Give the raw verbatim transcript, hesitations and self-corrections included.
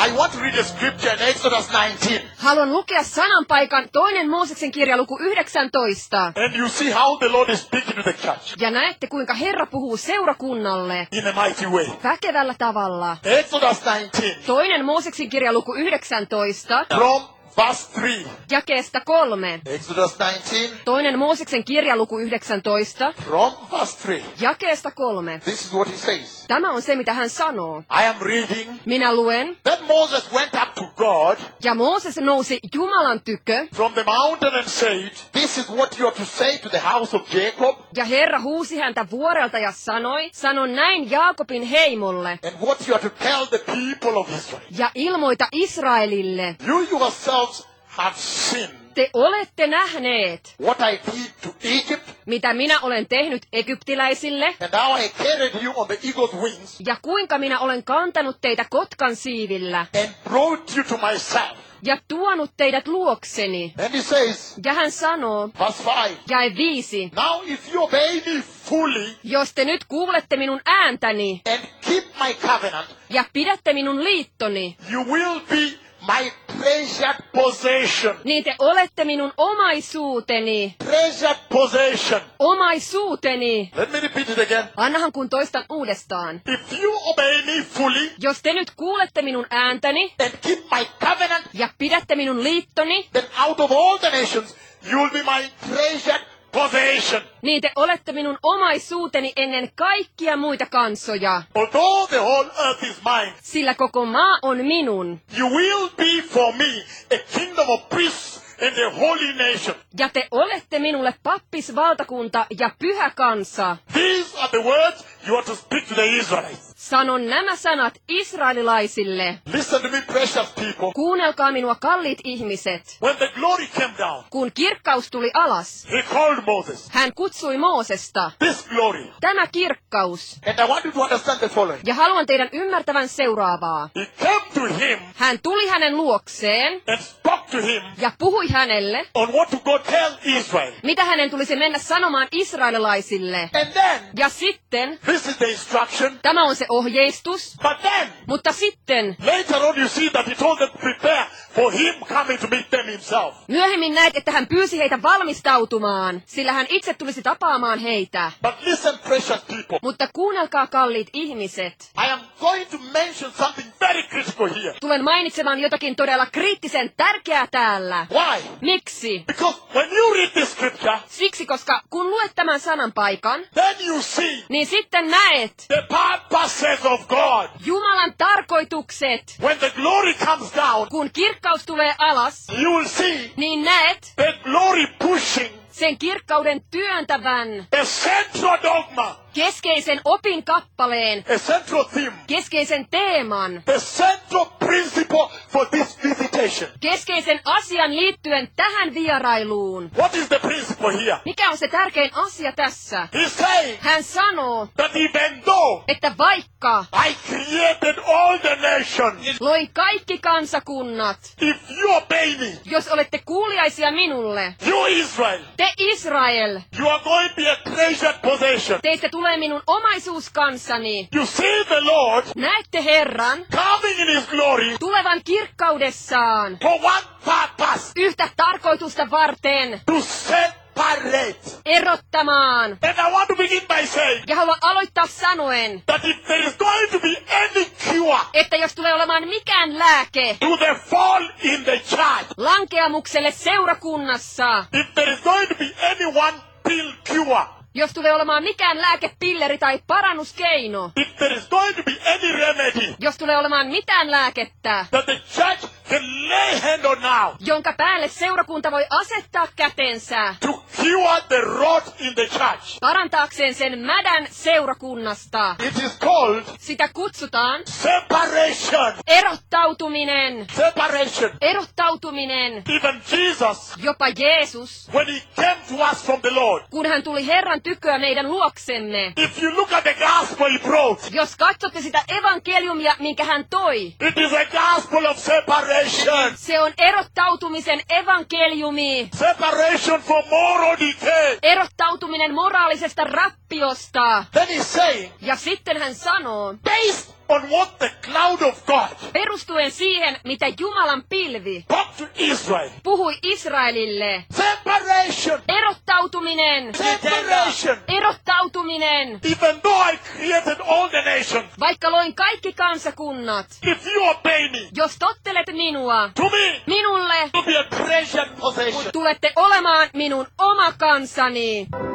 I want to read a scripture in Exodus nineteen. Haluan lukea sananpaikan toinen Mooseksen kirja luku yhdeksäntoista. And you see how the Lord is speaking to the church. Ja näette, kuinka Herra puhuu seurakunnalle In a mighty way. väkevällä tavalla. Exodus nineteen. Toinen Mooseksen kirja luku yhdeksäntoista. From verse three. Jakeesta kolme. Exodus nineteen. Toinen Mooseksen kirja luku yhdeksäntoista. From verse three. Jakeesta kolme. This is what he says. Tämä on se, mitä hän sanoo. I am reading. Minä luen. Then Moses went up to God. Ja Mooses nousi Jumalan tykö. From the mountain and said, this is what you are to say to the house of Jacob. Ja Herra huusi häntä vuorelta ja sanoi, sano näin Jaakobin heimolle. And what you are to tell the people of Israel. Ja ilmoita Israelille. You yourselves have sinned. Te olette nähneet, what I did to Egypt. mitä minä olen tehnyt egyptiläisille. And how I carried you on the eagle's wings. Ja kuinka minä olen kantanut teitä kotkan siivillä. And brought you to myself. Ja tuonut teidät luokseni. And he says, ja hän sanoo, verse five, jae viisi. Now if you obey me fully, jos te nyt kuulette minun ääntäni, and keep my covenant, ja pidätte minun liittoni, you will be my treasured possession. niin te olette minun omaisuuteni. Treasured possession. Omaisuuteni. Let me repeat it again. Annahan kun toistan uudestaan. If you obey me fully, jos te nyt kuulette minun ääntäni, and keep my covenant, ja pidätte minun liittoni, then out of all the nations you will be my treasured possession. niin te olette minun omaisuuteni ennen kaikkia muita kansoja. Although the whole earth is mine, sillä koko maa on minun. You will be for me a kingdom of priests and a holy nation. Ja te olette minulle pappisvaltakunta ja pyhä kansa. These are the words you are to speak to the Israelites. Sanon nämä sanat israelilaisille. Listen to me, precious people. Kuunnelkaa minua, kalliit ihmiset. When the glory came down, kun kirkkaus tuli alas, he called Moses. Hän kutsui Moosesta. This glory. Tämä kirkkaus. And I want you to understand the following. Ja haluan teidän ymmärtävän seuraavaa. He came to him. Hän tuli hänen luokseen. And spoke to him. Ja puhui hänelle. On what to go tell Israel. Mitä hänen tulisi mennä sanomaan israelilaisille. And then. Ja sitten. This is the instruction. Tämä on se ohjeistus. But then. Mutta sitten. Later on you see that he told them to prepare for him coming to meet them himself. Myöhemmin näet, että hän pyysi heitä valmistautumaan, sillä hän itse tulisi tapaamaan heitä. But listen, precious people. Mutta kuunnelkaa, kalliit ihmiset. I am going to mention something very critical here. Tulen mainitsemaan jotakin todella kriittisen tärkeää täällä. Why? Miksi? Because when you read this scripture, siksi, koska kun luet tämän sanan paikan, then you see niin sitten näet the purposes of God. Jumalan tarkoitukset. When the glory comes down, kun kirkkaus tulee alas, you will see niin näet the glory pushing sen kirkkauden työntävän a central dogma, keskeisen opin kappaleen, a central theme, keskeisen teeman, the central principle for this visitation. Keskeisen asian liittyen tähän vierailuun. What is the principle here? Mikä on se tärkein asia tässä? He's saying Hän sanoo, that even though että vaikka I created all the nations, loin kaikki kansakunnat, if you obey me, jos olette kuuliaisia minulle, you Israel, te Israel, you are going to be a treasured possession. Teistä tulee minun omaisuuskansani. You see the Lord, näette Herran, coming in his glory, tulevan kirkkaudessaan, for one purpose, yhtä tarkoitusta varten, to separate, erottamaan. And I want to begin by saying, ja haluan aloittaa sanoen, that if there is going to be any cure, että jos tulee olemaan mikään lääke, to the fall in the church, lankeamukselle seurakunnassa, if there is going to be any one pill cure, jos tulee olemaan mikään lääke, pilleri tai parannuskeino, if there is going to be any remedy, jos tulee olemaan mitään lääkettä, that the church can lay hand on now, jonka päälle seurakunta voi asettaa kätensä, to cure the rot in the church, parantaakseen sen mädän seurakunnasta. it is called Sitä kutsutaan separation. Erottautuminen. Separation. Erottautuminen. Even Jesus, jopa Jeesus, when he came to us from the Lord, kun hän tuli Herran tyköä meidän luoksemme. if you look at the gospel he brought, jos katsotte sitä evankeliumia, minkä hän toi, it is a gospel of separation. Se on erottautumisen evankeliumi. Separation from moral decay. Erottautuminen moraalisesta rappiosta. Then he's saying, ja sitten hän sanoo, based on what the cloud of God, perustuen siihen, mitä Jumalan pilvi talked to Israel. puhui Israelille. Separation. Erottautuminen. Separation. Erottautuminen. Even though I created all the nations, Vaikka loin kaikki kansakunnat, if you obey me, jos tottelet minua, to me, minulle to be a treasured possession. tulette olemaan minun oma kansani.